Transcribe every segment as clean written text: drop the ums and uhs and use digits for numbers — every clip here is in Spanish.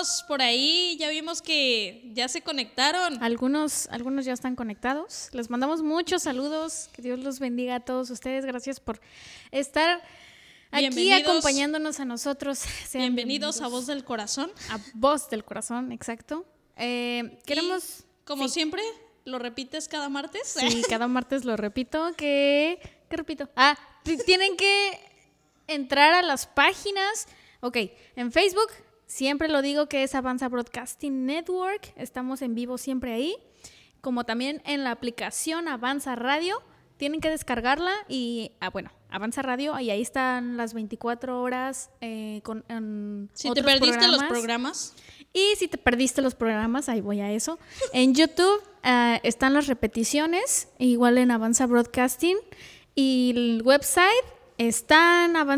amigos por ahí. Ya vimos que ya se conectaron. Algunos ya están conectados. Les mandamos muchos saludos. Que Dios los bendiga a todos ustedes. Gracias por estar aquí acompañándonos a nosotros. Sean bienvenidos a Voz del Corazón. A Voz del Corazón, exacto. Queremos... Como siempre, ¿lo repites cada martes? Sí, cada martes lo repito. ¿Qué repito? Tienen que entrar a las páginas. Ok, en Facebook, siempre lo digo que es Avanza Broadcasting Network. Estamos en vivo siempre ahí. Como también en la aplicación Avanza Radio. Tienen que descargarla y, Avanza Radio. Y ahí están las 24 horas con si te perdiste los programas. Y si te perdiste los programas, ahí voy a eso. En YouTube están las repeticiones, igual en Avanza Broadcasting. Y el website está en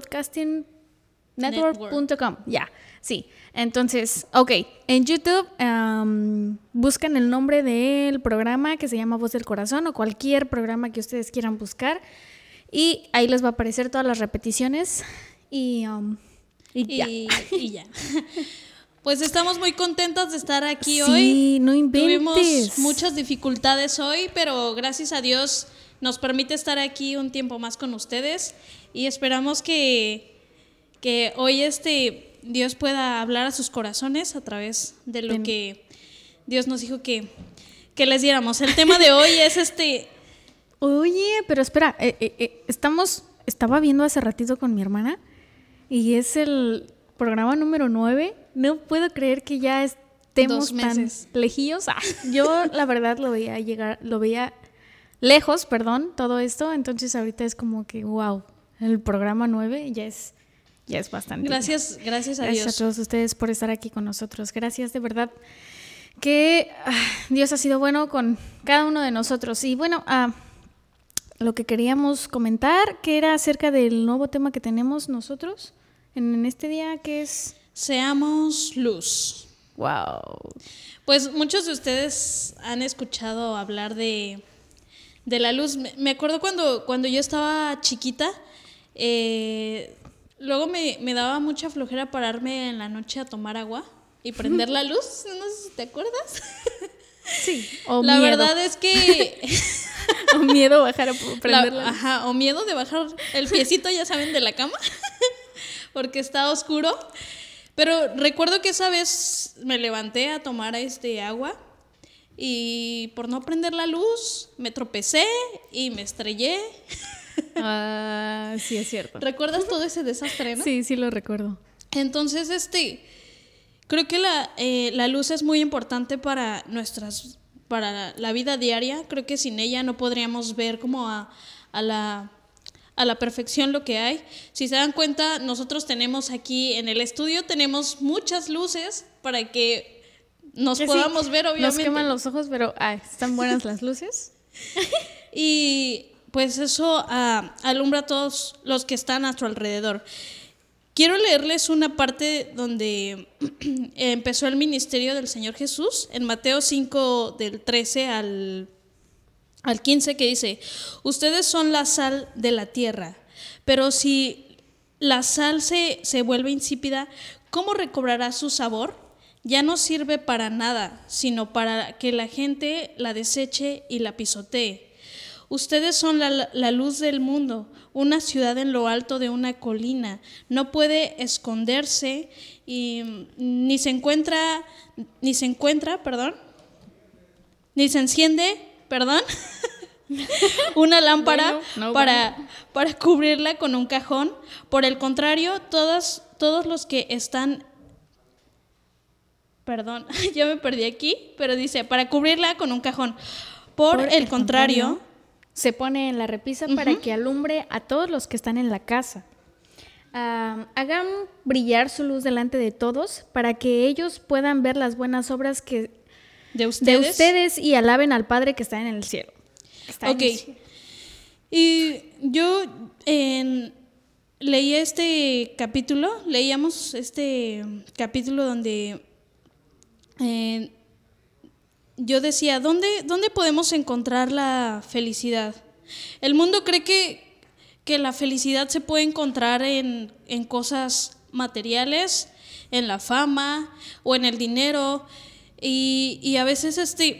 avanzabroadcastingnetwork.com. Ya, sí. Entonces, ok, en YouTube buscan el nombre del programa que se llama Voz del Corazón o cualquier programa que ustedes quieran buscar. Y ahí les va a aparecer todas las repeticiones y ya. Y ya. Pues estamos muy contentas de estar aquí hoy. Sí, no inventes. Tuvimos muchas dificultades hoy, pero gracias a Dios nos permite estar aquí un tiempo más con ustedes y esperamos que hoy Dios pueda hablar a sus corazones a través de lo que Dios nos dijo que les diéramos. El tema de hoy es Oye, pero espera, estaba viendo hace ratito con mi hermana y es el programa número 9. No puedo creer que ya estemos tan lejillos. Yo la verdad lo veía lejos, todo esto. Entonces ahorita es como que wow, el programa 9 ya es bastante. Gracias a Dios. Gracias a todos ustedes por estar aquí con nosotros. Gracias de verdad que Dios ha sido bueno con cada uno de nosotros. Y bueno, lo que queríamos comentar, que era acerca del nuevo tema que tenemos nosotros en este día, que es... Seamos luz. Wow. Pues muchos de ustedes han escuchado hablar de la luz. Me acuerdo cuando yo estaba chiquita, luego me daba mucha flojera pararme en la noche a tomar agua y prender la luz. No sé si te acuerdas. Sí. La verdad es que... o miedo bajar a prenderla. Ajá, o miedo de bajar el piecito, ya saben, de la cama, porque está oscuro. Pero recuerdo que esa vez me levanté a tomar agua y por no prender la luz me tropecé y me estrellé. Sí, es cierto. ¿Recuerdas todo ese desastre, no? Sí, lo recuerdo. Entonces, creo que la luz es muy importante para la vida diaria. Creo que sin ella no podríamos ver como a la perfección lo que hay. Si se dan cuenta, nosotros tenemos aquí en el estudio, tenemos muchas luces para que nos podamos ver, obviamente. Nos queman los ojos, pero están buenas las luces. Y pues eso alumbra a todos los que están a nuestro alrededor. Quiero leerles una parte donde empezó el ministerio del Señor Jesús, en Mateo 5, del 13 al 15, que dice: ustedes son la sal de la tierra, pero si la sal se vuelve insípida, ¿cómo recobrará su sabor? Ya no sirve para nada, sino para que la gente la deseche y la pisotee. Ustedes son la luz del mundo. Una ciudad en lo alto de una colina no puede esconderse y ni se enciende una lámpara para cubrirla con un cajón. Por el contrario, todos los que están... ya me perdí aquí, pero dice, para cubrirla con un cajón. Por el contrario, se pone en la repisa para que alumbre a todos los que están en la casa. Hagan brillar su luz delante de todos para que ellos puedan ver las buenas obras de ustedes y alaben al Padre que está en el cielo. Y yo leíamos este capítulo donde yo decía, ¿dónde podemos encontrar la felicidad? El mundo cree que la felicidad se puede encontrar en cosas materiales, en la fama o en el dinero y a veces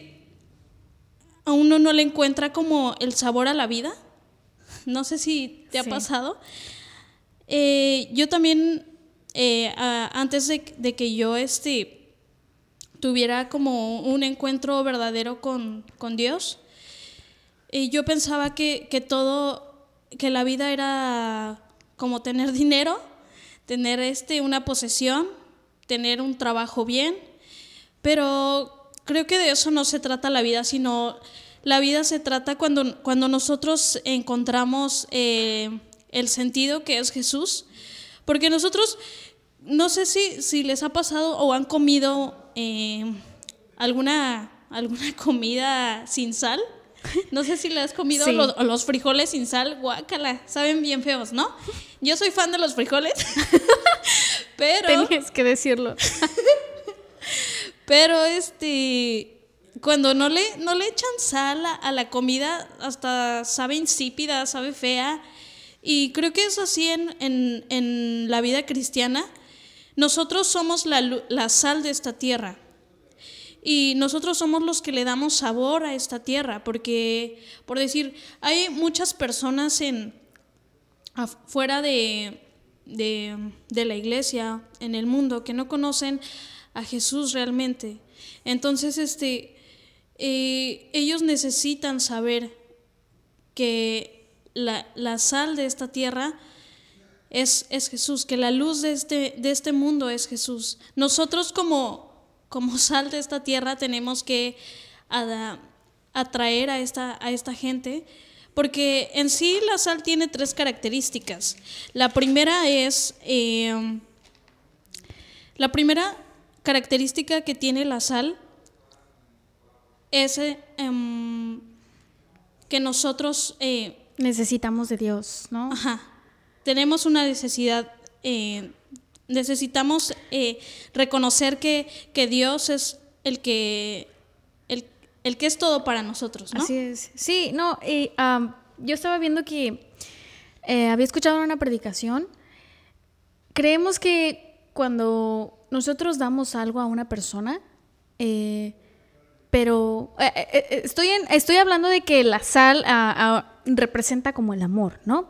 a uno no le encuentra como el sabor a la vida. No sé si te ha pasado. Yo también, antes de que yo tuviera como un encuentro verdadero con Dios, yo pensaba que la vida era como tener dinero, tener una posesión, tener un trabajo bien, pero creo que de eso no se trata la vida, sino la vida se trata cuando nosotros encontramos el sentido que es Jesús, porque nosotros, no sé si les ha pasado o han comido alguna comida sin sal. No sé si le has comido Sí. los frijoles sin sal, guácala, saben bien feos, ¿no? Yo soy fan de los frijoles, pero Tenías que decirlo. pero cuando no le echan sal a la comida, hasta sabe insípida, sabe fea. Y creo que es así en la vida cristiana. Nosotros somos la sal de esta tierra. Y nosotros somos los que le damos sabor a esta tierra, porque, por decir, hay muchas personas afuera de la iglesia, en el mundo, que no conocen a Jesús realmente. Entonces, ellos necesitan saber que la sal de esta tierra es Jesús, que la luz de este mundo es Jesús. Nosotros como sal de esta tierra tenemos que atraer a esta gente, porque en sí la sal tiene 3 características. La primera característica que tiene la sal es que nosotros Necesitamos de Dios, ¿no? tenemos una necesidad. Necesitamos reconocer que Dios es el que es todo para nosotros, ¿no? Así es. Sí, no, yo estaba viendo que había escuchado una predicación. Creemos que cuando nosotros damos algo a una persona, pero estoy hablando de que la sal representa como el amor, ¿no?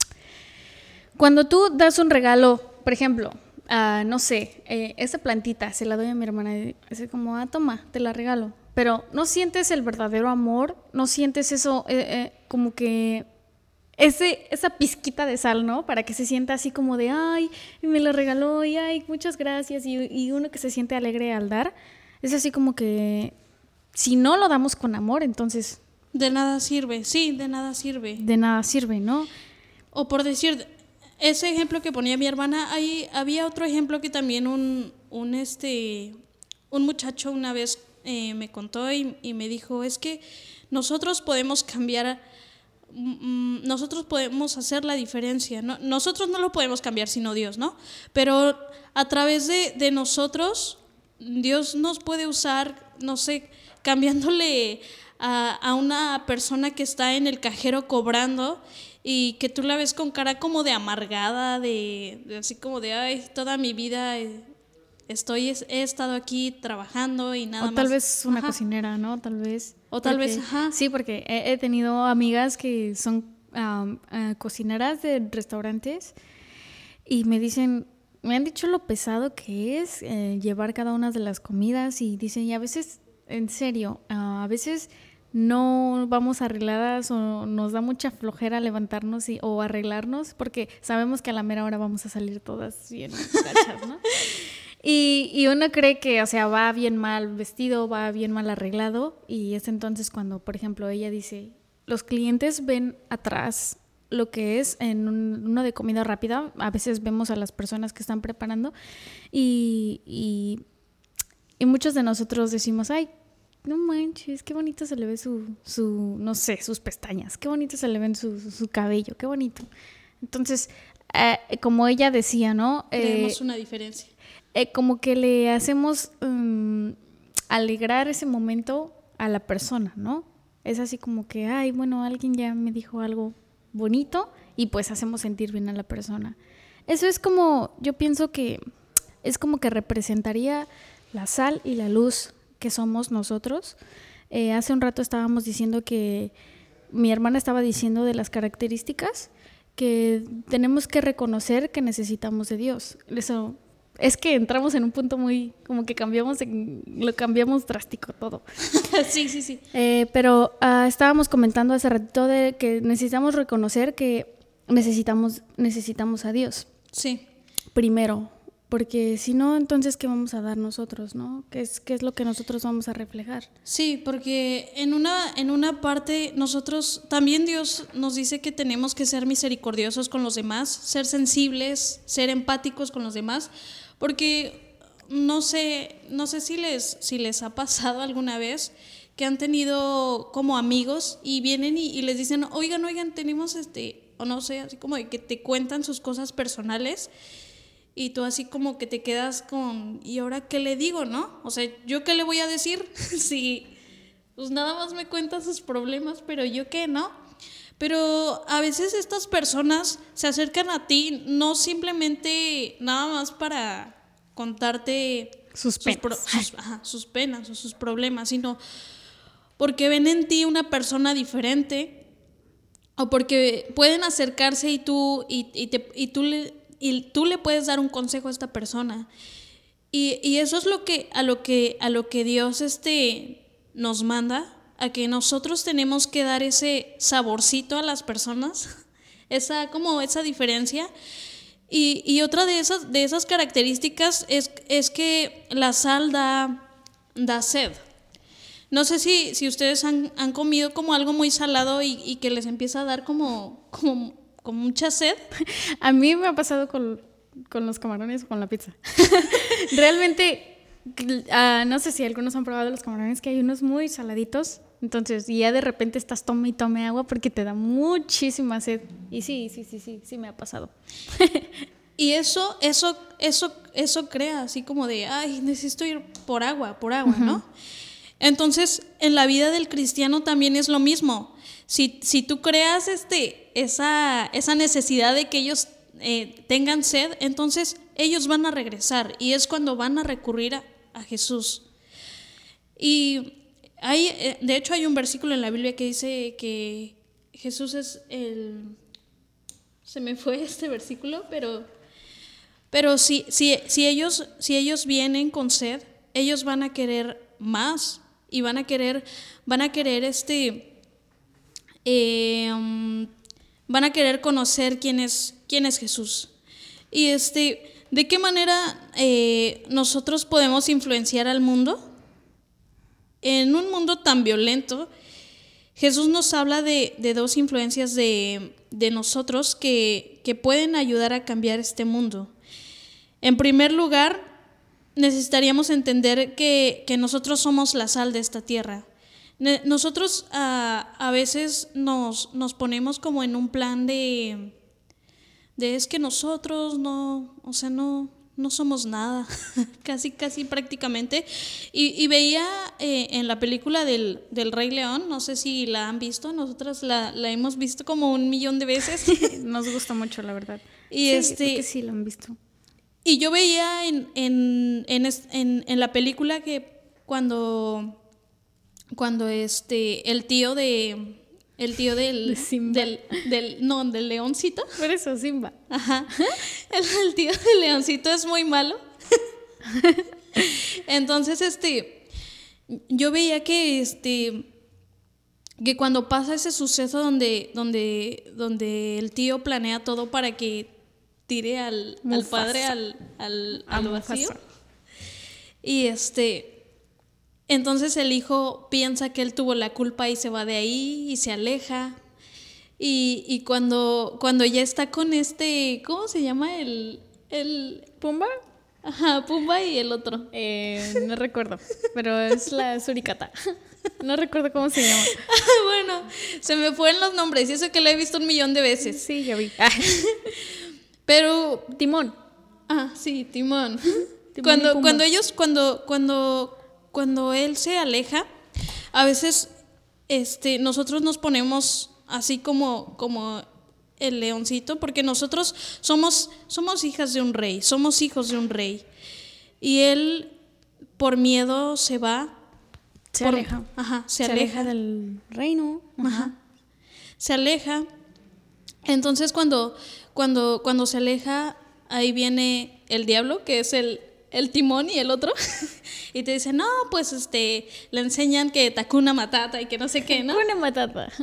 Cuando tú das un regalo, por ejemplo, no sé, esa plantita se la doy a mi hermana y es como, toma, te la regalo. Pero no sientes el verdadero amor, no sientes eso, como que esa pizquita de sal, ¿no? Para que se sienta así como de, ay, me la regaló y ay, muchas gracias. Y uno que se siente alegre al dar, es así como que si no lo damos con amor, entonces De nada sirve, sí, de nada sirve. de nada sirve, ¿no? O por decir, ese ejemplo que ponía mi hermana, había otro ejemplo que también un muchacho una vez me contó y me dijo, es que nosotros podemos cambiar, nosotros podemos hacer la diferencia, ¿no? Nosotros no lo podemos cambiar sino Dios, ¿no? Pero a través de nosotros, Dios nos puede usar, no sé, cambiándole a una persona que está en el cajero cobrando y que tú la ves con cara como de amargada, de así como de, ay, toda mi vida he estado aquí trabajando y nada más. O tal vez una cocinera, ¿no? Tal vez. O tal vez, ajá. Sí, porque he tenido amigas que son cocineras de restaurantes y me han dicho lo pesado que es llevar cada una de las comidas y dicen, y a veces, en serio, a veces no vamos arregladas o nos da mucha flojera levantarnos o arreglarnos porque sabemos que a la mera hora vamos a salir todas bien gachas, ¿no? Y uno cree que, o sea, va bien mal vestido, va bien mal arreglado y es entonces cuando, por ejemplo, ella dice, los clientes ven atrás lo que es en uno de comida rápida, a veces vemos a las personas que están preparando y muchos de nosotros decimos, ay, no manches, qué bonito se le ve no sé, sus pestañas, qué bonito se le ve su cabello, qué bonito. Entonces, como ella decía, ¿no? Tenemos una diferencia. Como que le hacemos alegrar ese momento a la persona, ¿no? Es así como que, ay, bueno, alguien ya me dijo algo bonito y pues hacemos sentir bien a la persona. Eso es como, yo pienso que es como que representaría la sal y la luz que somos nosotros. Hace un rato estábamos diciendo que mi hermana estaba diciendo de las características que tenemos que reconocer que necesitamos de Dios. Eso es que entramos en un punto muy, como que lo cambiamos drástico todo. Sí. Pero estábamos comentando hace ratito de que necesitamos reconocer que necesitamos a Dios. Sí. Primero, porque si no, entonces, ¿qué vamos a dar nosotros, no? ¿Qué es lo que nosotros vamos a reflejar? Sí, porque en una parte nosotros, también Dios nos dice que tenemos que ser misericordiosos con los demás, ser sensibles, ser empáticos con los demás, porque no sé si les ha pasado alguna vez que han tenido como amigos y vienen y les dicen, oigan, tenemos o no sé, así como de que te cuentan sus cosas personales. Y tú así como que te quedas con, ¿y ahora qué le digo, no? O sea, ¿yo qué le voy a decir? Si pues nada más me cuenta sus problemas, pero ¿yo qué, no? Pero a veces estas personas se acercan a ti no simplemente nada más para contarte sus penas, sus penas o sus problemas, sino porque ven en ti una persona diferente o porque pueden acercarse y tú le puedes dar un consejo a esta persona. Y eso es a lo que Dios nos manda, a que nosotros tenemos que dar ese saborcito a las personas, esa diferencia. Y otra de esas características es que la sal da sed. No sé si ustedes han comido como algo muy salado y que les empieza a dar como mucha sed. A mí me ha pasado con los camarones o con la pizza. Realmente, no sé si algunos han probado los camarones, que hay unos muy saladitos. Entonces, y ya de repente estás tome y tome agua porque te da muchísima sed. Y sí me ha pasado. Y eso crea así como de, ay, necesito ir por agua, ¿no? Entonces, en la vida del cristiano también es lo mismo. Si tú creas esa necesidad de que ellos tengan sed, entonces ellos van a regresar y es cuando van a recurrir a Jesús. Y de hecho hay un versículo en la Biblia que dice que Jesús es se me fue este versículo, pero si ellos vienen con sed, ellos van a querer más y van a querer van a querer conocer quién es Jesús. Y ¿de qué manera nosotros podemos influenciar al mundo? En un mundo tan violento, Jesús nos habla de dos influencias de nosotros que pueden ayudar a cambiar este mundo. En primer lugar, necesitaríamos entender que nosotros somos la sal de esta tierra. Nosotros a veces nos ponemos como en un plan de es que nosotros no somos nada, casi prácticamente. Y veía en la película del Rey León, no sé si la han visto, nosotras la hemos visto como 1,000,000 de veces. Nos gusta mucho, la verdad. Y sí, que sí la han visto. Y yo veía en la película que cuando el tío del Simba. del leoncito. Por eso, Simba. Ajá. El tío del leoncito es muy malo. Entonces, yo veía que cuando pasa ese suceso donde el tío planea todo para que tire al padre al vacío. Y entonces el hijo piensa que él tuvo la culpa y se va de ahí y se aleja. Y cuando ya está con ¿cómo se llama el ¿Pumba? Ajá, Pumba y el otro. No recuerdo, pero es la suricata. No recuerdo cómo se llama. Bueno, se me fueron los nombres y eso que lo he visto 1,000,000 de veces. Sí, ya vi. Pero Timón. Ah, sí, Timón. Cuando él se aleja, a veces nosotros nos ponemos así como el leoncito, porque nosotros somos hijas de un rey, somos hijos de un rey. Y él, por miedo, se va. Se aleja. Ajá, se aleja del reino. Ajá. Se aleja. Entonces cuando se aleja, ahí viene el diablo, que es el timón y el otro, y te dicen, no, pues le enseñan que Hakuna Matata y que no sé qué, ¿no? Hakuna Matata.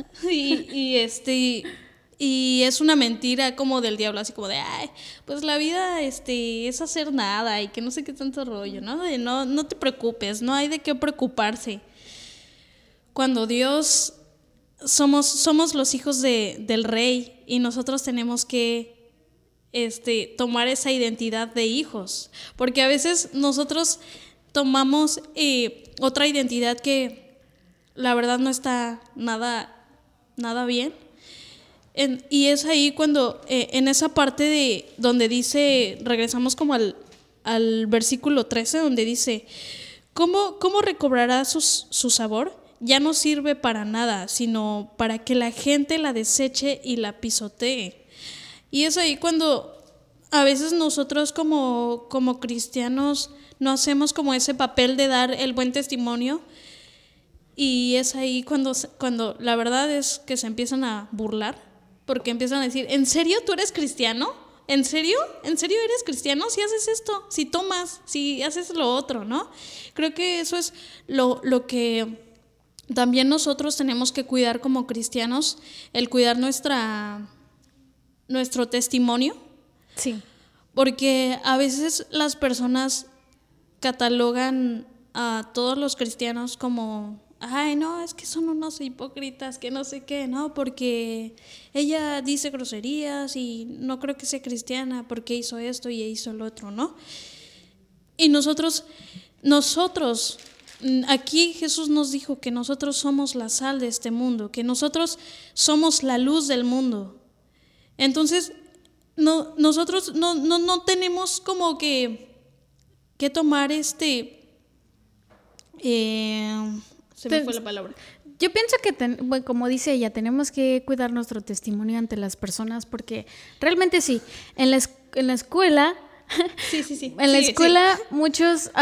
Y es una mentira como del diablo, así como de, ay, pues la vida es hacer nada y que no sé qué tanto rollo, ¿no? De no te preocupes, no hay de qué preocuparse. Cuando Dios somos los hijos del rey y nosotros tenemos que tomar esa identidad de hijos, porque a veces nosotros tomamos otra identidad que la verdad no está nada bien. Y es ahí cuando en esa parte de donde dice, regresamos como al versículo 13, donde dice, ¿cómo recobrará su sabor? Ya no sirve para nada, sino para que la gente la deseche y la pisotee. Y es ahí cuando a veces nosotros como cristianos no hacemos como ese papel de dar el buen testimonio, y es ahí cuando la verdad es que se empiezan a burlar, porque empiezan a decir, ¿en serio tú eres cristiano? ¿En serio? ¿En serio eres cristiano? Si haces esto, si tomas, si haces lo otro, ¿no? Creo que eso es lo que también nosotros tenemos que cuidar como cristianos, el cuidar nuestro testimonio. Sí. Porque a veces las personas catalogan a todos los cristianos como, ay, no, es que son unos hipócritas, que no sé qué, ¿no? Porque ella dice groserías y no creo que sea cristiana porque hizo esto y hizo lo otro, ¿no? Y nosotros, aquí Jesús nos dijo que nosotros somos la sal de este mundo, que nosotros somos la luz del mundo. Entonces, nosotros no tenemos como que tomar se me fue la palabra. Yo pienso que, como dice ella, tenemos que cuidar nuestro testimonio ante las personas, porque realmente sí, en la escuela, sí. En la escuela muchos,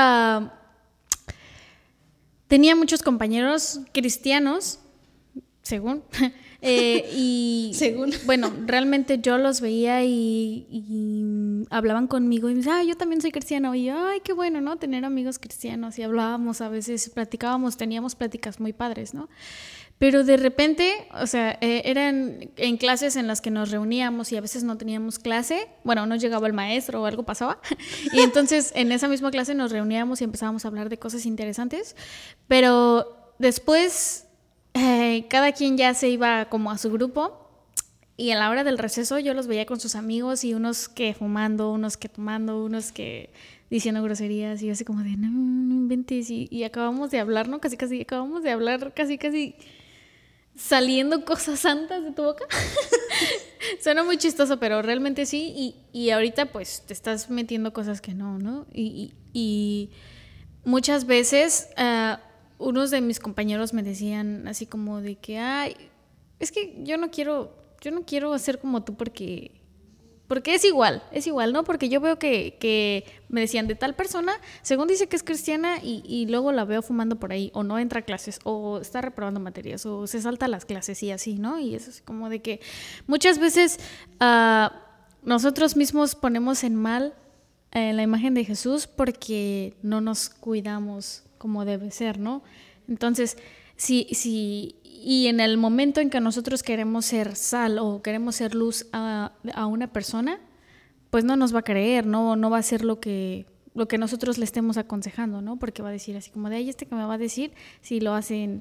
tenía muchos compañeros cristianos, según, y según. Bueno, realmente yo los veía y hablaban conmigo y me decían, yo también soy cristiano, y yo, ay, qué bueno, ¿no? Tener amigos cristianos, y hablábamos a veces, platicábamos, teníamos pláticas muy padres, ¿no? Pero de repente, o sea, eran en clases en las que nos reuníamos y a veces no teníamos clase, bueno, no llegaba el maestro o algo pasaba, y entonces en esa misma clase nos reuníamos y empezábamos a hablar de cosas interesantes, pero después cada quien ya se iba como a su grupo, y a la hora del receso yo los veía con sus amigos, y unos que fumando, unos que tomando, unos que diciendo groserías, y yo así como de, no inventes, y acabamos de hablar, ¿no? Casi acabamos de hablar, casi saliendo cosas santas de tu boca. Suena muy chistoso, pero realmente sí, y ahorita pues te estás metiendo cosas que no, y muchas veces unos de mis compañeros me decían así como de que, ay, es que yo no quiero hacer como tú porque es igual, ¿no? Porque yo veo que me decían de tal persona, según dice que es cristiana, y luego la veo fumando por ahí, o no entra a clases, o está reprobando materias, o se salta las clases y así, ¿no? Y es así como de que muchas veces nosotros mismos ponemos en mal la imagen de Jesús porque no nos cuidamos como debe ser, ¿no? Entonces, y en el momento en que nosotros queremos ser sal o queremos ser luz a una persona, pues no nos va a creer, no va a hacer lo que nosotros le estemos aconsejando, ¿no? Porque va a decir así como de, ay, que me va a decir si lo hace en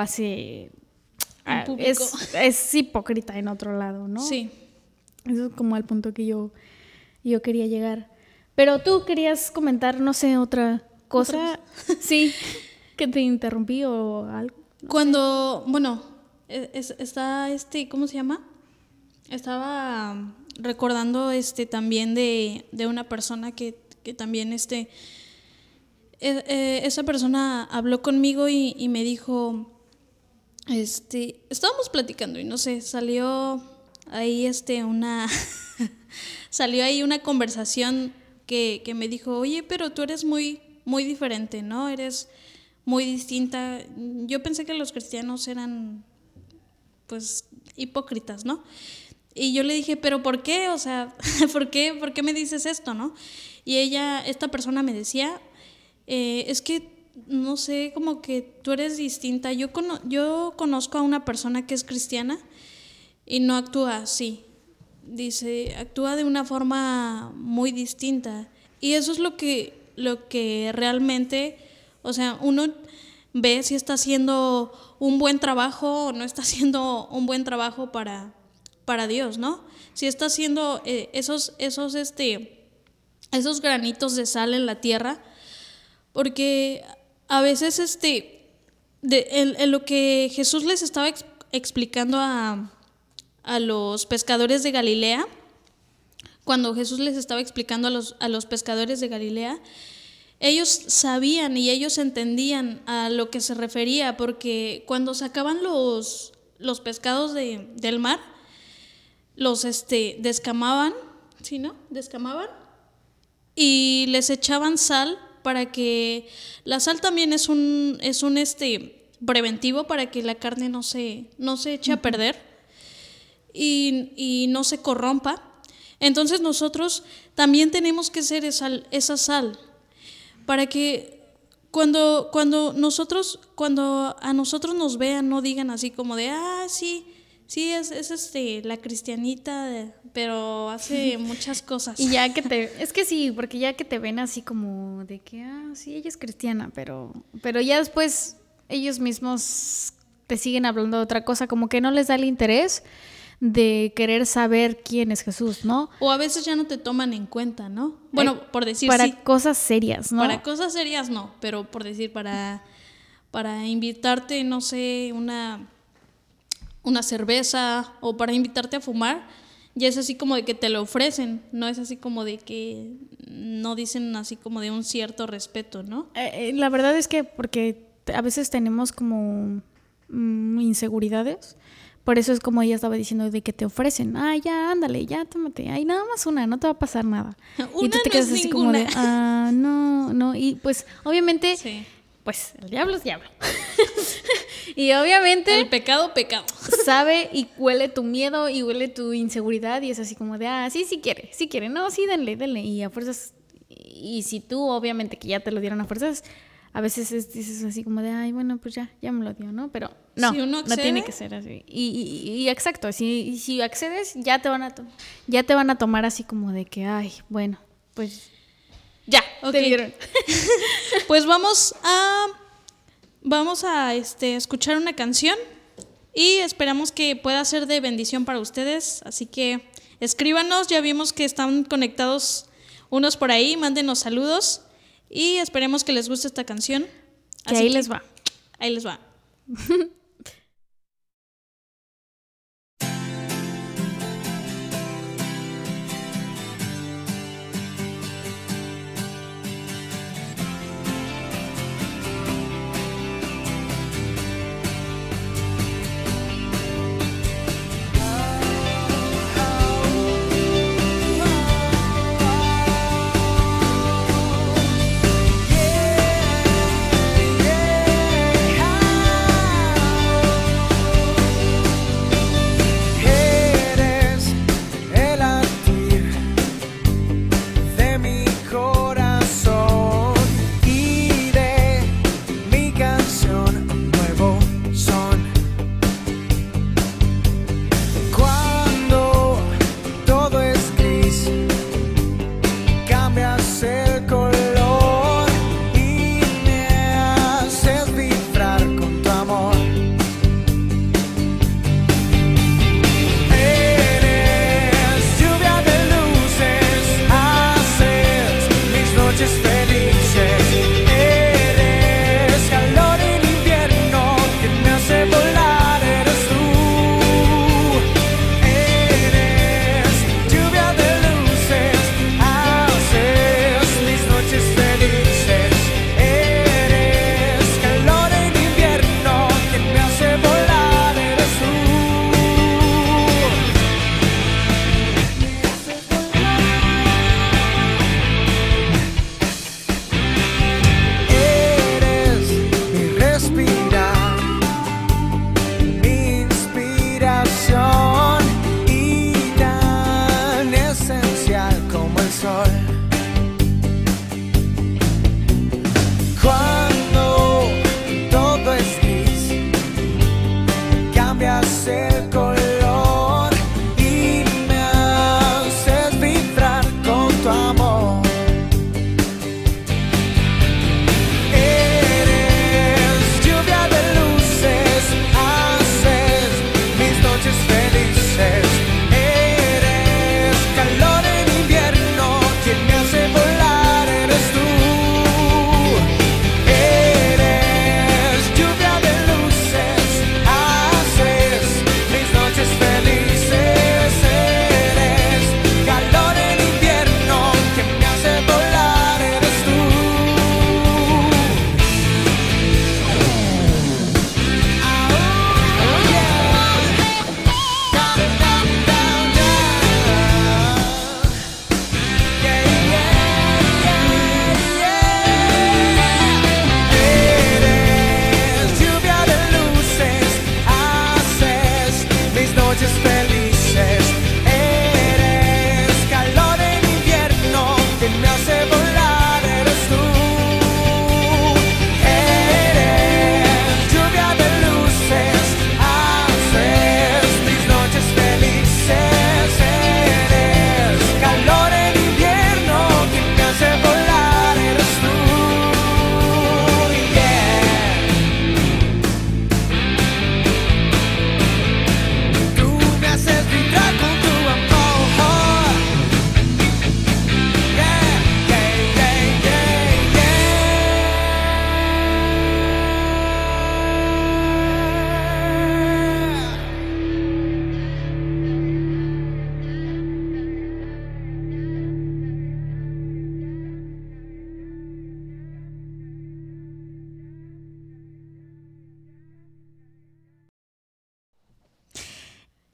público. Es hipócrita en otro lado, ¿no? Sí. Eso es como al punto que yo quería llegar. Pero tú querías comentar, no sé, otra cosa. Sí, que te interrumpí o algo. Cuando, bueno, está ¿cómo se llama? Estaba recordando también de una persona que también esa persona habló conmigo y me dijo, estábamos platicando y no sé, salió ahí salió ahí una conversación que me dijo, oye, pero tú eres muy, muy diferente, ¿no? Eres muy distinta. Yo pensé que los cristianos eran, pues, hipócritas, ¿no? Y yo le dije, ¿pero por qué? O sea, ¿por qué me dices esto, no? Y esta persona me decía, es que, no sé, como que tú eres distinta. Yo conozco a una persona que es cristiana y no actúa así. Dice, actúa de una forma muy distinta. Y eso es lo que realmente, o sea, uno ve si está haciendo un buen trabajo o no está haciendo un buen trabajo para Dios, ¿no? Si está haciendo esos granitos de sal en la tierra, porque a veces en lo que Jesús les estaba explicando a los pescadores de Galilea, cuando Jesús les estaba explicando a los pescadores de Galilea, ellos sabían y ellos entendían a lo que se refería, porque cuando sacaban los pescados del mar, los descamaban, ¿sí, no? Descamaban y les echaban sal, para que la sal también es un preventivo para que la carne no se eche a perder y no se corrompa. Entonces nosotros también tenemos que ser esa sal, para que cuando a nosotros nos vean, no digan así como de, sí, es la cristianita, pero hace muchas cosas. Y es que sí, porque ya que te ven así como de que, sí, ella es cristiana, pero ya después ellos mismos te siguen hablando de otra cosa, como que no les da el interés de querer saber quién es Jesús, ¿no? O a veces ya no te toman en cuenta, ¿no? Bueno, por decir para sí. Cosas serias, ¿no? Para cosas serias no, pero por decir, para invitarte, no sé, una cerveza, o para invitarte a fumar, ya es así como de que te lo ofrecen, no es así como de que no dicen así como de un cierto respeto, ¿no? La verdad es que porque a veces tenemos como inseguridades, por eso es como ella estaba diciendo, de que te ofrecen, ya, ándale, ya, tómate, nada más una, no te va a pasar nada. Y tú te quedas así como de, no, y pues obviamente... Sí. Pues el diablo es diablo. Y obviamente... El pecado. Sabe y huele tu miedo y huele tu inseguridad y es así como de, sí quiere. No, sí, denle. Y a fuerzas... Y si tú, obviamente, que ya te lo dieron a fuerzas, a veces dices así como de, bueno, pues ya me lo dio, ¿no? Pero no, si uno accede, no tiene que ser así. Y exacto, si accedes, ya te van a tomar así como de que, bueno, pues... Ya, okay. Te dieron. Pues vamos a escuchar una canción y esperamos que pueda ser de bendición para ustedes. Así que escríbanos, ya vimos que están conectados unos por ahí, mándenos saludos y esperemos que les guste esta canción. Que ahí les va. Ahí les va.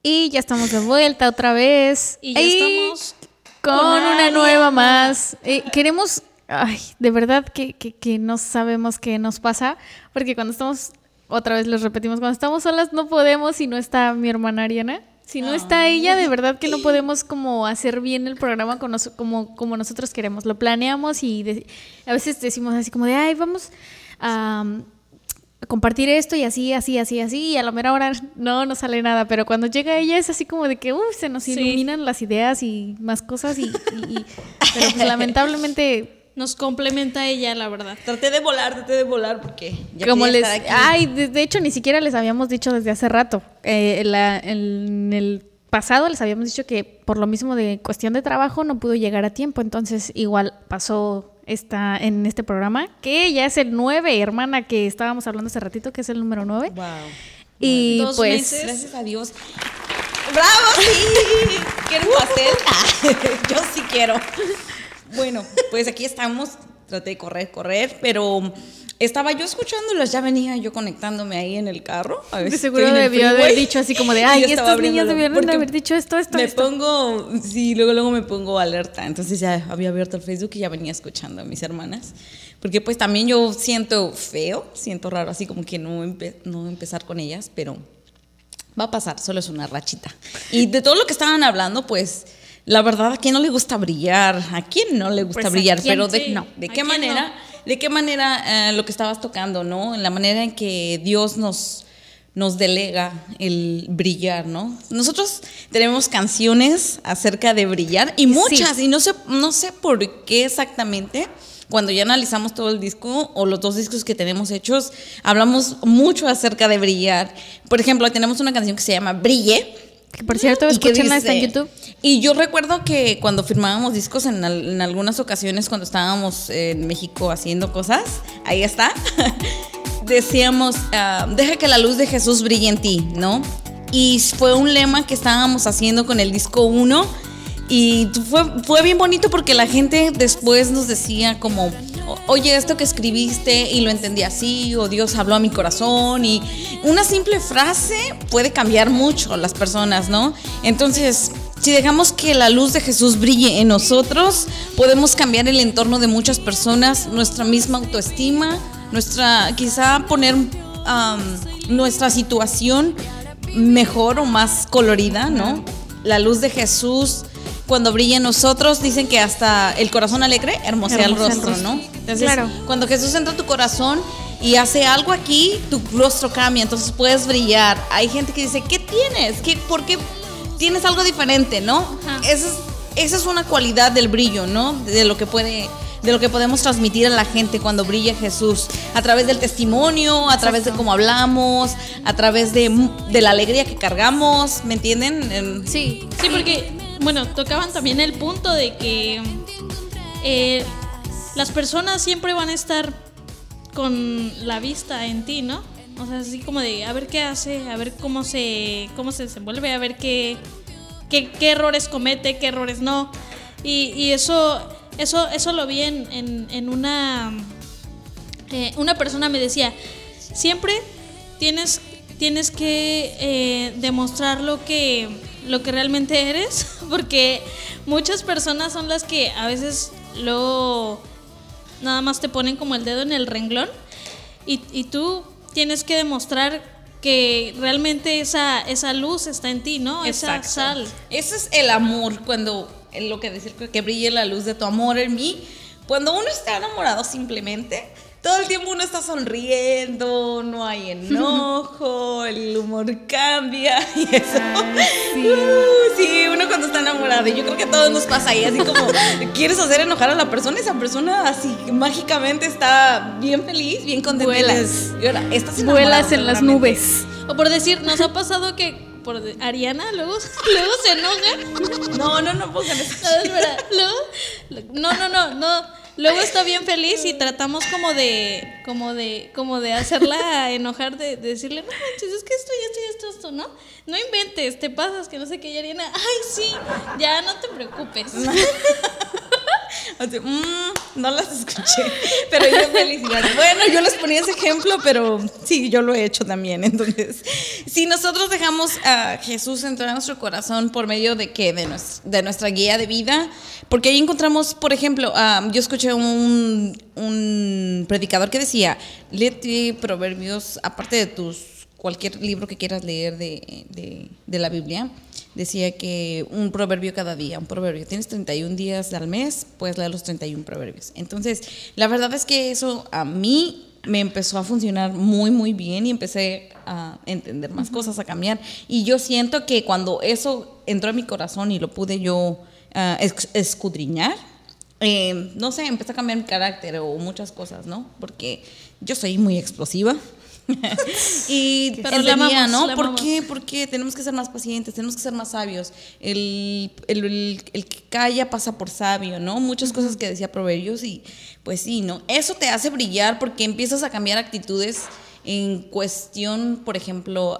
Y ya estamos de vuelta otra vez. Y ya estamos con una nueva más. Queremos, de verdad que no sabemos qué nos pasa, porque cuando estamos, otra vez les repetimos, cuando estamos solas no podemos si no está mi hermana Ariana. Si no está ella, de verdad que no podemos como hacer bien el programa como nosotros queremos. Lo planeamos y a veces decimos así como de, vamos a compartir esto y así, y a la mera hora no sale nada. Pero cuando llega ella es así como de que se nos iluminan las ideas y más cosas pero pues lamentablemente... Nos complementa ella, la verdad. Traté de volar porque ya como quería estar aquí. De hecho ni siquiera les habíamos dicho desde hace rato. En el pasado les habíamos dicho que por lo mismo de cuestión de trabajo no pudo llegar a tiempo, entonces igual pasó en este programa, que ya es el 9, hermana, que estábamos hablando hace ratito, que es el número 9. Wow. Y 2 pues meses. Gracias a Dios. ¡Bravo! ¡Sí! ¿Quieren pastel? Yo sí quiero. Bueno, pues aquí estamos. Traté de correr, pero estaba yo escuchándolas, ya venía yo conectándome ahí en el carro. A ver de si seguro estoy en el debió freeway. haber dicho así como de, estos niños debieron haber dicho esto. Me pongo, sí, luego me pongo alerta. Entonces ya había abierto el Facebook y ya venía escuchando a mis hermanas. Porque pues también yo siento raro, así como que no empezar con ellas, pero va a pasar, solo es una rachita. Y de todo lo que estaban hablando, pues... La verdad, ¿a quién no le gusta brillar? ¿A quién no le gusta Pues brillar? Pero ¿de qué manera lo que estabas tocando, ¿no? En la manera en que Dios nos delega el brillar, ¿no? Nosotros tenemos canciones acerca de brillar y muchas, sí. Y no sé por qué exactamente. Cuando ya analizamos todo el disco o los 2 discos que tenemos hechos, hablamos mucho acerca de brillar. Por ejemplo, tenemos una canción que se llama Brille. Que por cierto, escúchenla, está en YouTube. Y yo recuerdo que cuando firmábamos discos en algunas ocasiones, cuando estábamos en México haciendo cosas, ahí está, decíamos, deja que la luz de Jesús brille en ti, ¿no? Y fue un lema que estábamos haciendo con el disco 1 y fue bien bonito porque la gente después nos decía como... Oye, esto que escribiste y lo entendí así, o Dios habló a mi corazón, y una simple frase puede cambiar mucho a las personas, ¿no? Entonces, si dejamos que la luz de Jesús brille en nosotros, podemos cambiar el entorno de muchas personas, nuestra misma autoestima, quizá poner nuestra situación mejor o más colorida, ¿no? La luz de Jesús, cuando brilla en nosotros, dicen que hasta el corazón alegre hermosea el rostro, ¿no? Entonces, claro. Cuando Jesús entra a tu corazón y hace algo aquí, tu rostro cambia, entonces puedes brillar. Hay gente que dice, ¿qué tienes? ¿Por qué tienes algo diferente, no? Esa es una cualidad del brillo, ¿no? De lo que podemos transmitir a la gente cuando brilla Jesús, a través del testimonio, a través de cómo hablamos, a través de la alegría que cargamos, ¿me entienden? Sí, porque, bueno, tocaban también el punto de que las personas siempre van a estar con la vista en ti, ¿no? O sea, así como de a ver qué hace, a ver cómo se desenvuelve, a ver qué errores comete, qué errores no. Y eso lo vi en una persona me decía, siempre tienes que demostrar lo que realmente eres, porque muchas personas son las que a veces luego nada más te ponen como el dedo en el renglón y tú tienes que demostrar que realmente esa luz está en ti, ¿no? Exacto. Esa sal. Ese es el amor, cuando lo que decir que brille la luz de tu amor en mí. Cuando uno está enamorado simplemente, todo el tiempo uno está sonriendo, no hay enojo, el humor cambia y eso. Sí, uno cuando está enamorado, y yo creo que a todos nos pasa ahí, así como quieres hacer enojar a la persona, esa persona así mágicamente está bien feliz, bien contenta. Vuelas. Y ahora, estás Vuelas en las nubes. O por decir, nos ha pasado que por Ariana luego se enoja. No pongan eso. No, es verdad. No. Luego está bien feliz y tratamos como de hacerla enojar, de decirle, no manches, es que esto, ¿no? No inventes, te pasas, que no sé qué. Y Ariana, ay, sí, ya no te preocupes. Así, no las escuché, pero yo felicidades. Bueno, yo les ponía ese ejemplo, pero sí, yo lo he hecho también. Entonces, si nosotros dejamos a Jesús entrar en nuestro corazón por medio de ¿qué? De nuestra guía de vida, porque ahí encontramos, por ejemplo, yo escuché un predicador que decía, léete Proverbios, aparte de cualquier libro que quieras leer de la Biblia, decía que un proverbio cada día, un proverbio. Tienes 31 días al mes, puedes leer los 31 proverbios. Entonces, la verdad es que eso a mí me empezó a funcionar muy, muy bien y empecé a entender más cosas, a cambiar. Y yo siento que cuando eso entró en mi corazón y lo pude yo escudriñar, no sé, empecé a cambiar mi carácter o muchas cosas, ¿no? Porque yo soy muy explosiva. Y pero entendía, ¿no? ¿Por qué? Porque tenemos que ser más pacientes, tenemos que ser más sabios. El que calla pasa por sabio, ¿no? Muchas cosas que decía Proverbios y pues sí, ¿no? Eso te hace brillar porque empiezas a cambiar actitudes en cuestión, por ejemplo,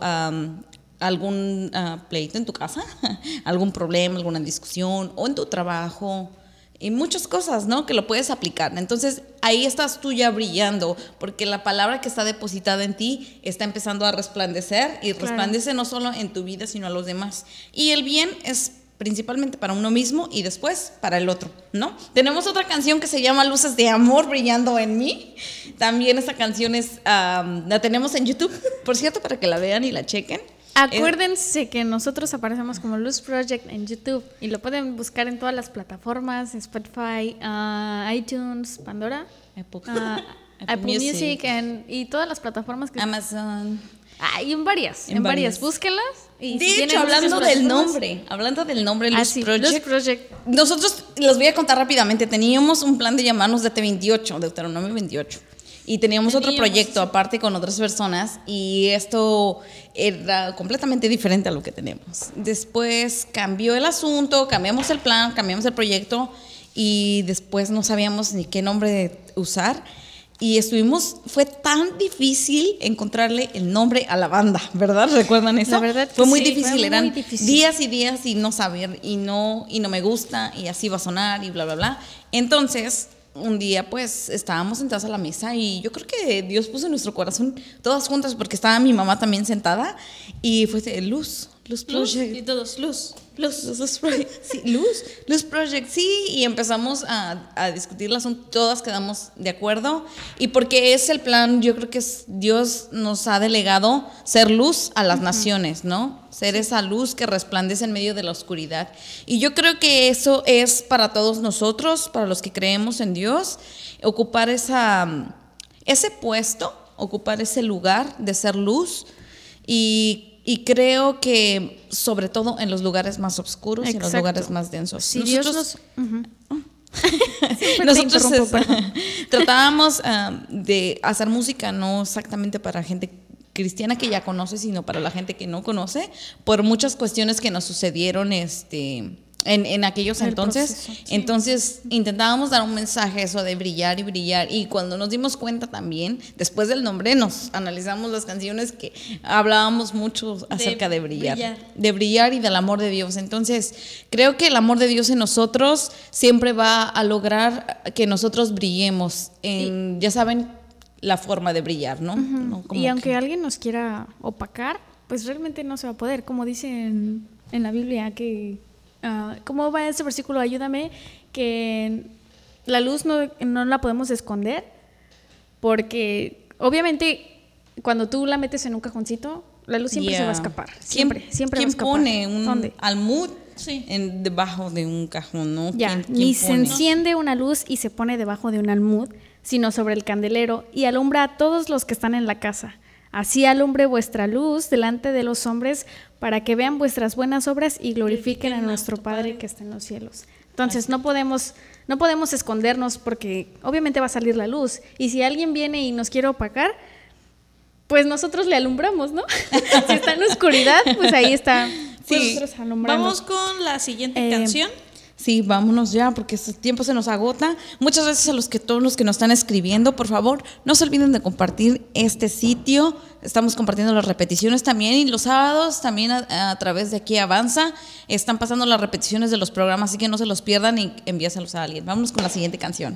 algún pleito en tu casa, algún problema, alguna discusión o en tu trabajo. Y muchas cosas, ¿no? Que lo puedes aplicar. Entonces, ahí estás tú ya brillando, porque la palabra que está depositada en ti está empezando a resplandecer y resplandece no solo en tu vida, sino a los demás. Y el bien es principalmente para uno mismo y después para el otro, ¿no? Tenemos otra canción que se llama Luces de Amor brillando en mí. También esta canción la tenemos en YouTube, por cierto, para que la vean y la chequen. Acuérdense que nosotros aparecemos como Luz Project en YouTube y lo pueden buscar en todas las plataformas, Spotify, iTunes, Pandora, Apple Music y todas las plataformas que Amazon. Hay en varias, búsquenlas. Y de si hecho, hablando del nombre, Luz Project, nosotros les voy a contar rápidamente, teníamos un plan de llamarnos DT28, Deuteronomio 28. Y teníamos otro proyecto aparte con otras personas y esto era completamente diferente a lo que tenemos. Después cambió el asunto, cambiamos el plan, cambiamos el proyecto y después no sabíamos ni qué nombre usar. Y fue tan difícil encontrarle el nombre a la banda, ¿verdad? ¿Recuerdan eso? La verdad que fue muy sí, difícil, fue eran muy difícil. días y días y no saber y no me gusta y así va a sonar y bla, bla, bla. Entonces, un día pues estábamos sentadas a la mesa y yo creo que Dios puso en nuestro corazón todas juntas porque estaba mi mamá también sentada y fue Luz Project. Y todos, Luz Project. Sí, Luz Project, sí, y empezamos a discutir el asunto, todas quedamos de acuerdo y porque es el plan, yo creo que Dios nos ha delegado ser luz a las naciones, ¿no? Ser esa luz que resplandece en medio de la oscuridad. Y yo creo que eso es para todos nosotros, para los que creemos en Dios, ocupar ese puesto, ocupar ese lugar de ser luz y creo que sobre todo en los lugares más oscuros y en los lugares más densos. Si nosotros nosotros tratábamos de hacer música no exactamente para gente cristiana que ya conoce, sino para la gente que no conoce, por muchas cuestiones que nos sucedieron en aquellos entonces. Proceso, sí. Entonces intentábamos dar un mensaje, eso de brillar y brillar, y cuando nos dimos cuenta también, después del nombre, nos analizamos las canciones que hablábamos mucho acerca de brillar y del amor de Dios. Entonces creo que el amor de Dios en nosotros siempre va a lograr que nosotros brillemos en, ya saben, la forma de brillar, ¿no? No, y aunque alguien nos quiera opacar, pues realmente no se va a poder, como dice en la Biblia, que ¿cómo va ese versículo? Ayúdame, que la luz no la podemos esconder, porque obviamente cuando tú la metes en un cajoncito, la luz siempre se va a escapar. Siempre va a escapar. ¿Quién pone un almud Sí. debajo de un cajón, ¿no? Ya, ¿Quién ni pone? se enciende una luz y se pone debajo de un almud, sino sobre el candelero y alumbra a todos los que están en la casa. Así alumbre vuestra luz delante de los hombres para que vean vuestras buenas obras y glorifiquen a nuestro Padre que está en los cielos. Entonces no podemos escondernos porque obviamente va a salir la luz y si alguien viene y nos quiere opacar, pues nosotros le alumbramos, ¿no? Si está en oscuridad, pues ahí está. Sí. Nosotros alumbrando. Vamos con la siguiente canción. Sí, vámonos ya porque este tiempo se nos agota. Muchas gracias a todos los que nos están escribiendo. Por favor, no se olviden de compartir este sitio. Estamos compartiendo las repeticiones también y los sábados también a través de aquí Avanza están pasando las repeticiones de los programas, así que no se los pierdan y envíaselos a alguien. Vámonos con la siguiente canción.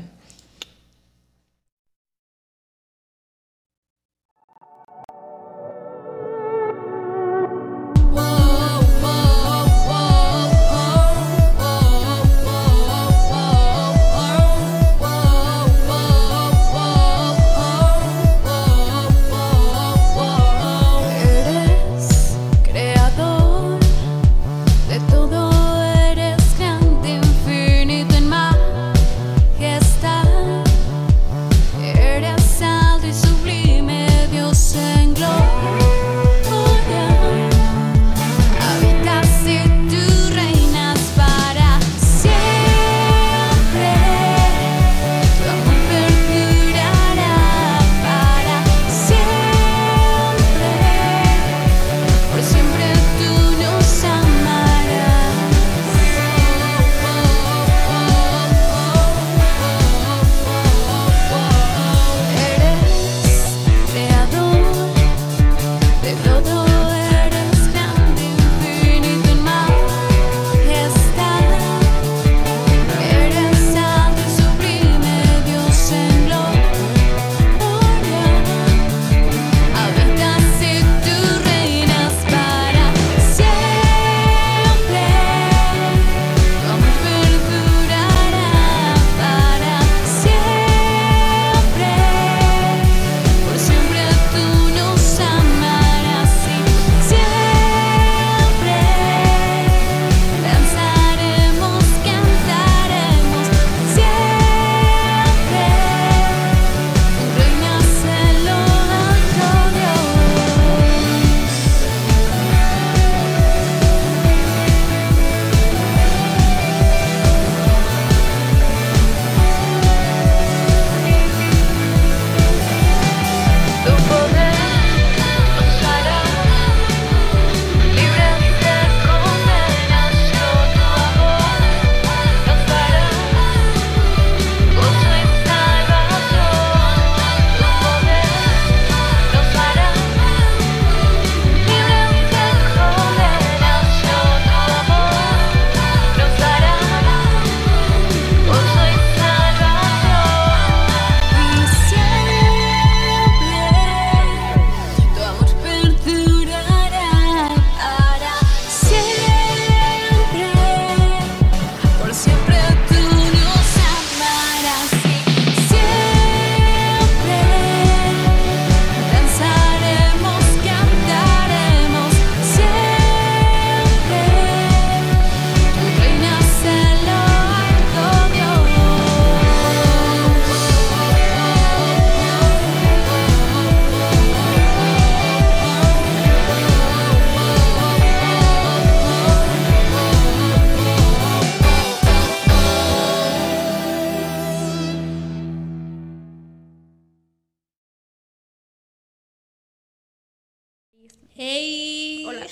Hey. Hola.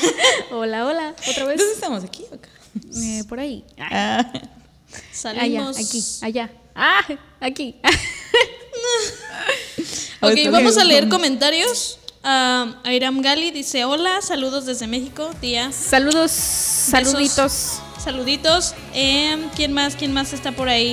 Hola, otra vez. ¿Dónde estamos? ¿Aquí o acá? Por ahí. Salimos. Allá, aquí, allá. Aquí. Ok, vamos a leer comentarios. Airam Gali dice: hola, saludos desde México, tía. Saludos, saluditos. Saluditos. ¿Quién más está por ahí?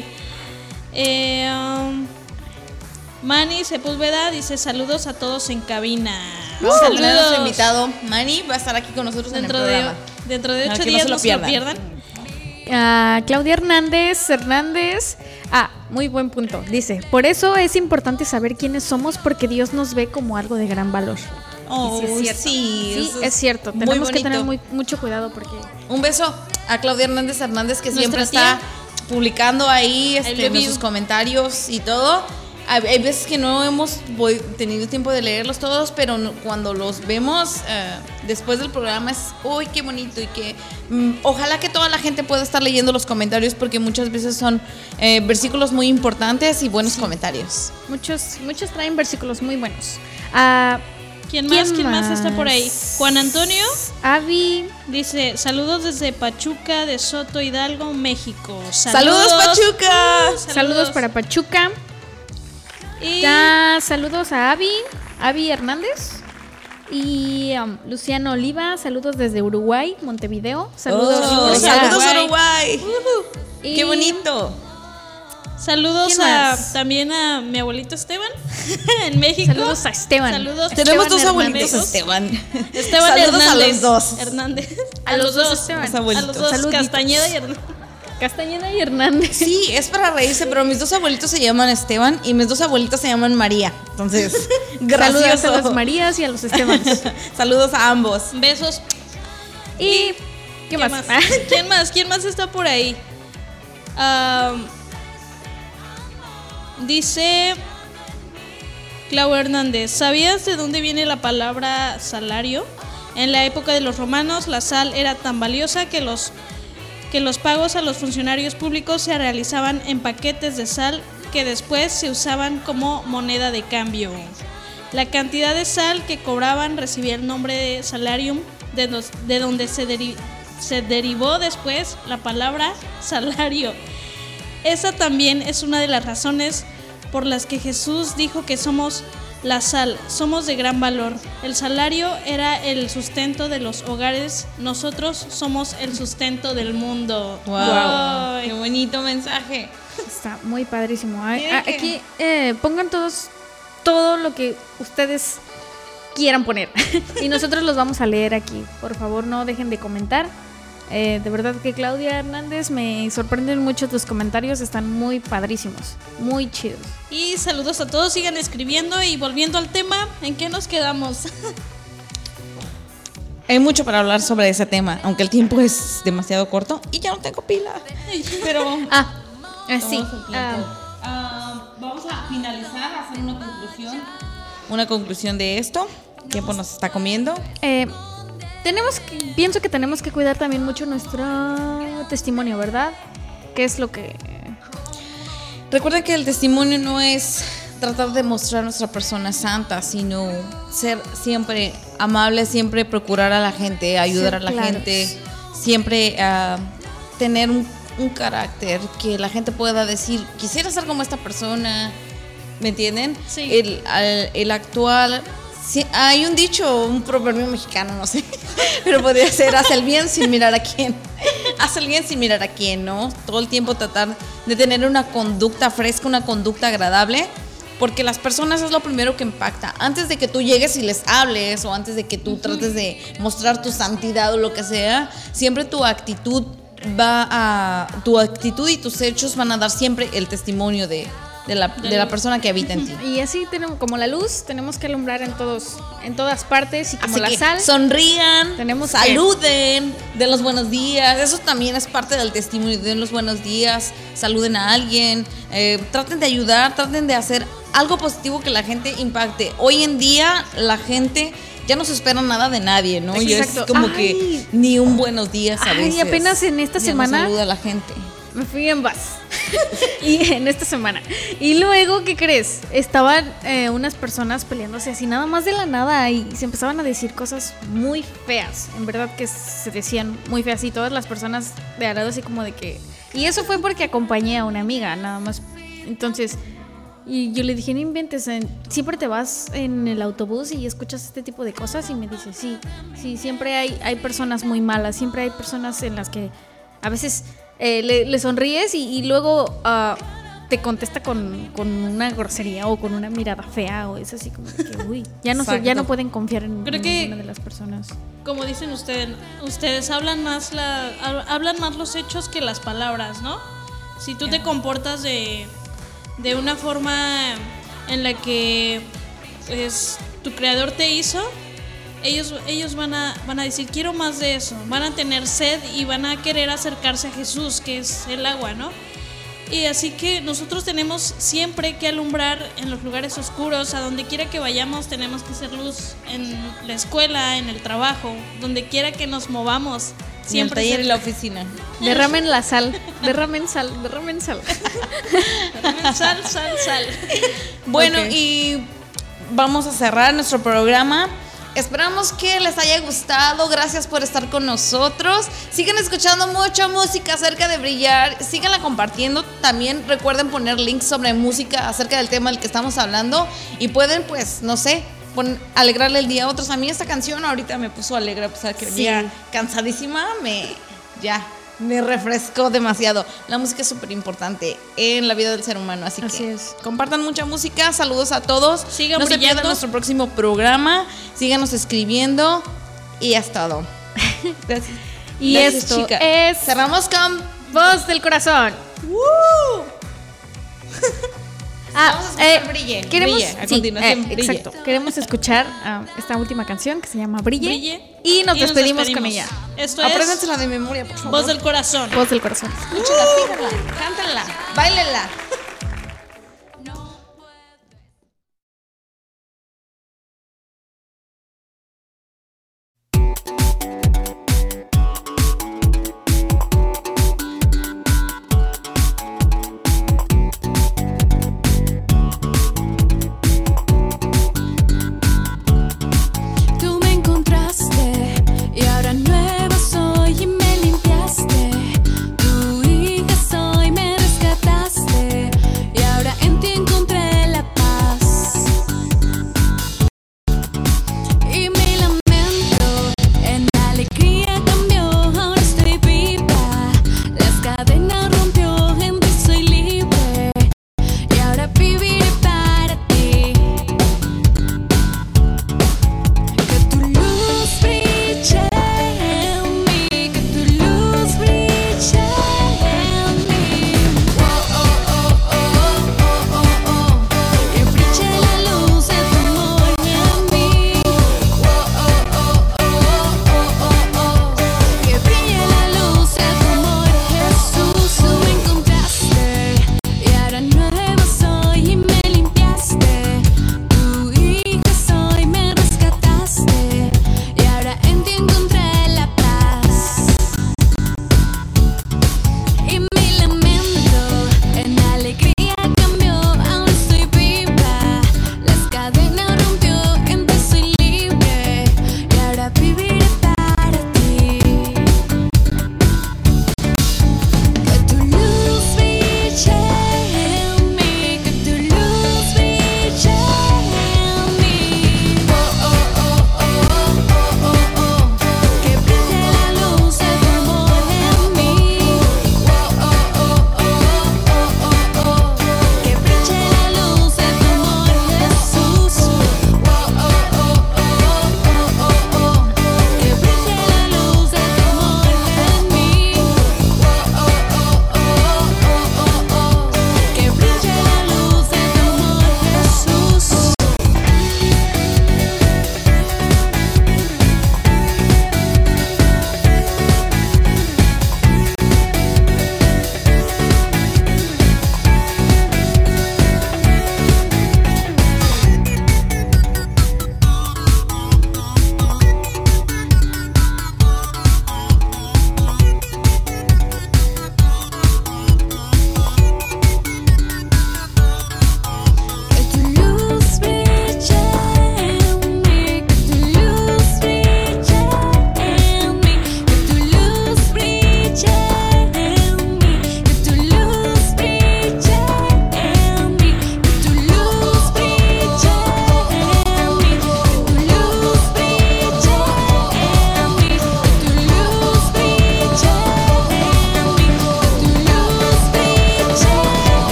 Manny Sepúlveda dice: saludos a todos en cabina. Saludos a nuestro invitado. Manny va a estar aquí con nosotros dentro en el programa. Dentro de 8 días, no se lo pierdan. Claudia Hernández. Muy buen punto. Dice: por eso es importante saber quiénes somos, porque Dios nos ve como algo de gran valor. Oh, sí, es cierto. Tenemos que tener mucho cuidado porque... Un beso a Claudia Hernández, que siempre está publicando ahí en sus comentarios y todo. Hay veces que no hemos tenido tiempo de leerlos todos, pero cuando los vemos después del programa es uy, qué bonito, y que ojalá que toda la gente pueda estar leyendo los comentarios, porque muchas veces son versículos muy importantes y buenos comentarios. Muchos traen versículos muy buenos. ¿Quién más está por ahí? Juan Antonio Avi. dice, saludos desde Pachuca de Soto Hidalgo, México. ¡Saludos, Pachuca! Saludos para Pachuca. Y Saludos a Avi Hernández. Y Luciano Oliva, saludos desde Uruguay, Montevideo. Saludos, saludos Uruguay. Y ¡Qué bonito! saludos ¿Quién más? también a mi abuelito Esteban en México. Saludos a Esteban. Saludos. Tenemos dos Esteban abuelitos, Hernández. Esteban. Esteban Saludos Hernández. a los dos. Hernández. A los dos Esteban. Los A abuelitos. los dos, Saluditos. Castañeda y Hernández. Castañeda y Hernández. Sí, es para reírse, pero mis dos abuelitos se llaman Esteban y mis dos abuelitas se llaman María. Entonces, Saludos gracioso. a las Marías y a los Estebanes. Saludos a ambos. Besos. ¿Y qué más? ¿Quién más está por ahí? Dice Clau Hernández, ¿sabías de dónde viene la palabra salario? En la época de los romanos, la sal era tan valiosa que los pagos a los funcionarios públicos se realizaban en paquetes de sal que después se usaban como moneda de cambio. La cantidad de sal que cobraban recibía el nombre de salarium, de donde se derivó después la palabra salario. Esa también es una de las razones por las que Jesús dijo que somos la sal, somos de gran valor. El salario era el sustento de los hogares, nosotros somos el sustento del mundo. ¡Wow! Ay. ¡Qué bonito mensaje! Está muy padrísimo. Mira que- Aquí pongan todo lo que ustedes quieran poner. Y nosotros los vamos a leer aquí. Por favor, no dejen de comentar. De verdad que Claudia Hernández, me sorprenden mucho tus comentarios. Están muy padrísimos. Muy chidos. Y saludos a todos, sigan escribiendo y volviendo al tema, ¿en qué nos quedamos? Hay mucho para hablar sobre ese tema, aunque el tiempo es demasiado corto y ya no tengo pila. Pero Sí. vamos a finalizar, a hacer una conclusión de esto. El tiempo nos está comiendo. Pienso que tenemos que cuidar también mucho nuestro testimonio, ¿verdad? ¿Qué es lo que...? Recuerden que el testimonio no es tratar de mostrar nuestra persona santa, sino ser siempre amable, siempre procurar a la gente, ayudar a la claros. gente, siempre tener un carácter que la gente pueda decir, quisiera ser como esta persona, ¿me entienden? Sí. El actual... Sí, hay un dicho, un proverbio mexicano, no sé, pero podría ser, haz el bien sin mirar a quién. Haz el bien sin mirar a quién, ¿no? Todo el tiempo tratar de tener una conducta fresca, una conducta agradable, porque las personas es lo primero que impacta. Antes de que tú llegues y les hables, o antes de que tú trates de mostrar tu santidad o lo que sea, siempre tu actitud y tus hechos van a dar siempre el testimonio de la persona que habita en ti. Y así tenemos, como la luz, tenemos que alumbrar en todas partes, y como Así la que sal. sonrían, tenemos que- saluden, den los buenos días. Eso también es parte del testimonio. Den los buenos días, saluden a alguien, traten de ayudar, traten de hacer algo positivo que la gente impacte. Hoy en día la gente ya no se espera nada de nadie, ¿no? Y es Exacto. como Ay. que ni un buenos días a Ay, veces. apenas en esta ya no semana- saluda a la gente. Me fui en bus. Y en esta semana. Y luego, ¿qué crees? Estaban unas personas peleándose así nada más de la nada, y se empezaban a decir cosas muy feas. En verdad que se decían muy feas, y todas las personas de al lado así como de que... Y eso fue porque acompañé a una amiga, nada más. Entonces, y yo le dije, no inventes, siempre te vas en el autobús y escuchas este tipo de cosas. Y me dice, sí, siempre hay personas muy malas, siempre hay personas en las que a veces... le sonríes y luego te contesta con una grosería o con una mirada fea, o es así como de que, uy, ya no pueden confiar en Creo que- ninguna de las personas. Como dicen ustedes hablan más los hechos que las palabras, ¿no? Si tú te comportas de una forma en la que pues, tu creador te hizo, ellos van a decir, quiero más de eso, van a tener sed y van a querer acercarse a Jesús, que es el agua, ¿no? Y así que nosotros tenemos siempre que alumbrar en los lugares oscuros, a donde quiera que vayamos tenemos que ser luz, en la escuela, en el trabajo, donde quiera que nos movamos, siempre Siempre ir ser- en la oficina. Derramen la sal, derramen sal. sal. Bueno, Ok. y vamos a cerrar nuestro programa. Esperamos que les haya gustado. Gracias por estar con nosotros. Sigan escuchando mucha música acerca de brillar. Síganla compartiendo. También recuerden poner links sobre música acerca del tema del que estamos hablando. Y pueden, pues, no sé, alegrarle el día a otros. A mí esta canción ahorita me puso alegre, a pesar que venía cansadísima. Me refrescó demasiado. La música es súper importante en la vida del ser humano, así que es. compartan mucha música. Saludos a todos. Sigan no se brillando. pierdan nuestro próximo programa. Síganos escribiendo y es todo. Gracias. Y Gracias, esto chica. es Cerramos con Voz del Corazón. ¡Woo! Vamos a escuchar Brille. Queremos, Brille, a continuación, Brille. Exacto. Queremos escuchar esta última canción que se llama Brille. Brille. Y nos despedimos con ella. Esto es Apréndansela de memoria, por favor. Voz del Corazón. Voz del Corazón. Escúchala, síganla, cántenla, báilenla.